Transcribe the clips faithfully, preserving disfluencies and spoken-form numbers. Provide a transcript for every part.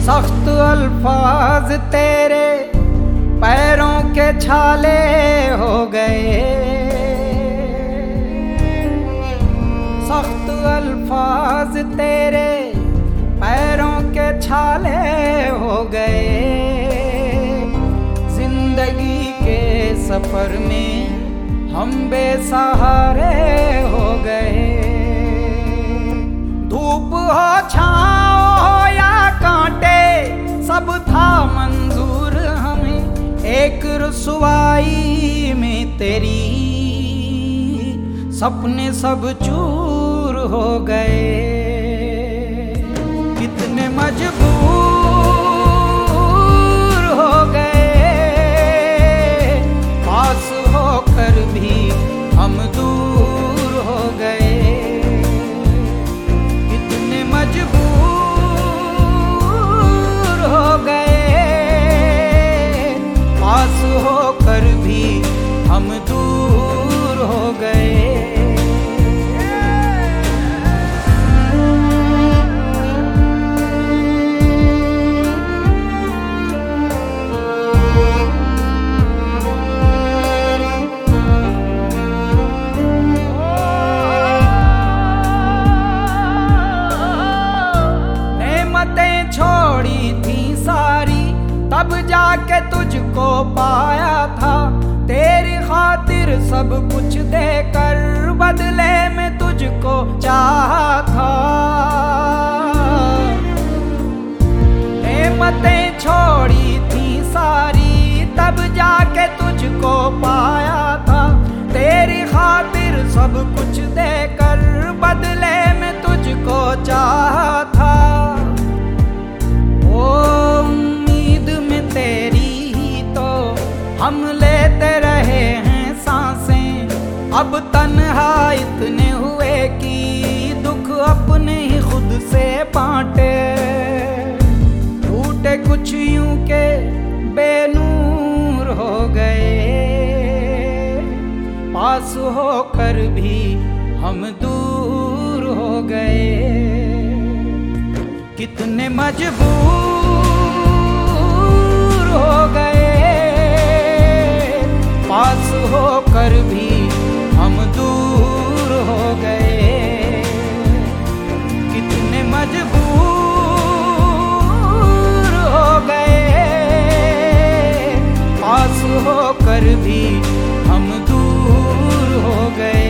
सख्त अल्फाज तेरे पैरों के छाले हो गए, सख्त अल्फाज तेरे पैरों के छाले हो गए। जिंदगी के सफर में हम बेसहारे हो गए। धूप हो छाँव हो या कांटे सब था मंजूर हमें, एक रुसवाई में तेरी सपने सब चूर हो गए। कितने मजबूर हो गए, पास होकर भी हम दूर हो गए। कितने मजबूर हो गए, पास होकर भी हम दूर हो गए। छोड़ी थी सारी तब जाके तुझको पाया था, तेरी खातिर सब कुछ देकर बदले में तुझको चाहा था। नेमतें छोड़ी थी सारी तब जाके तुझको पाया था, तेरी खातिर सब कुछ देकर बदले में तुझको चाहा था। उम्मीद में तेरी ही तो हम लेते रहे हैं सांसें, अब तन्हा इतने हुए कि दुख अपने ही खुद से बांटे। टूटे कुछ यूं के बेनूर हो गए, पास होकर भी हम दूर हो गए। कितने मजबूर हो गए, पास होकर भी हम दूर हो गए। कितने मजबूर हो गए, पास होकर भी हम दूर हो गए।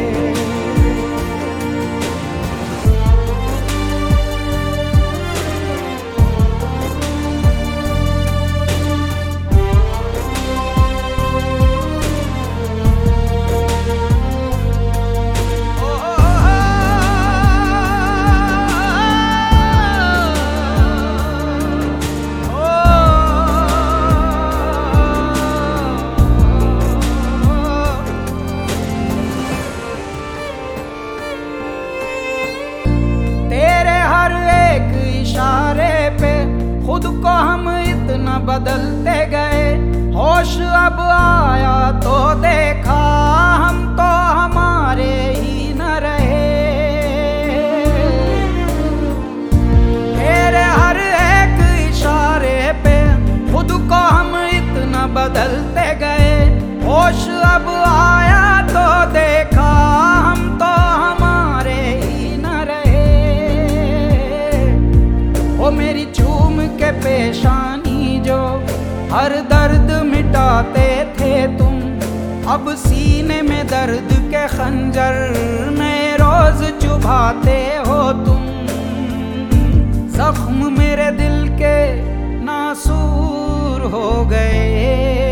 खुद को हम इतना बदलते गए, होश अब आया तो देखा हम तो हमारे ही न रहे। तेरे हर एक इशारे पे खुद को हम इतना बदलते गए, होश अब आया तो देखा हम तो हमारे ही न रहे। ओ मेरी चूम के पेशानी जो हर दर्द मिटाते थे तुम, अब सीने में दर्द के खंजर नए रोज चुभाते हो तुम। जख्म मेरे दिल के नासूर हो गए,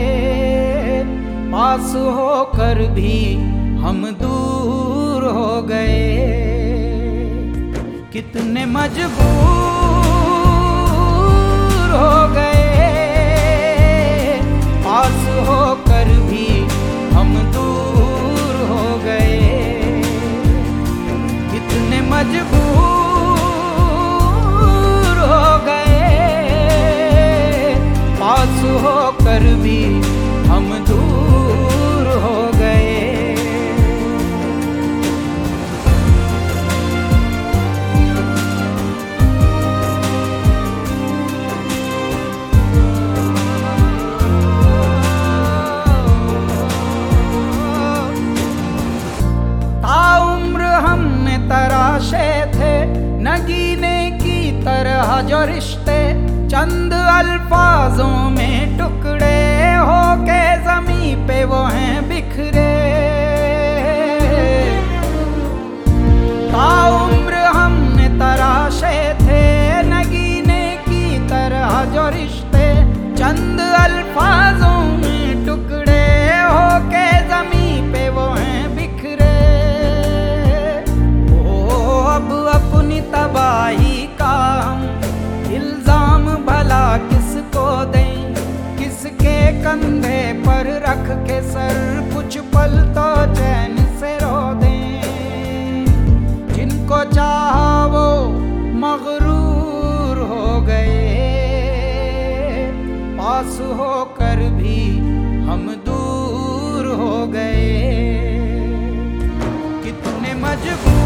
पास होकर भी हम दूर हो गए। कितने मजबूर हो गए, पास होकर भी हम दूर हो गए। कितने मजबूर हो गए, पास होकर भी हम दूर हो गए। नगीने की तरह जो रिश्ते चंद अल्फाजों में टुकड़े हो के जमी पे वो हैं बिखरे। ताउम्र हमने तराशे थे नगीने की तरह जो रिश्ते चंद अल्फाजों में टुकड़े हो के जमी पे वो हैं बिखरे। ओ अब अपनी तबाही का हम इल्जाम भला किसको दें, किसके कंधे पर रख के सर कुछ पल तो चैन से रो दें। जिनको चाहा वो मगरूर हो गए, पास होकर भी हम दूर हो गए। कितने मजबूर